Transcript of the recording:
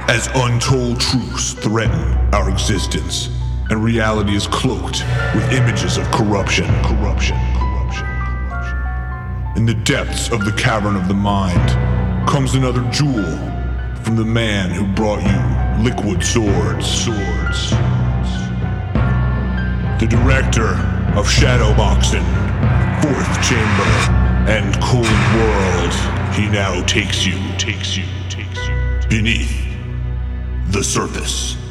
As untold truths threaten our existence, and reality is cloaked with images of corruption. In the depths of the cavern of the mind comes another jewel from the man who brought you liquid swords. The director of Shadowboxing, Fourth Chamber, and Cold World, he now takes you beneath the surface.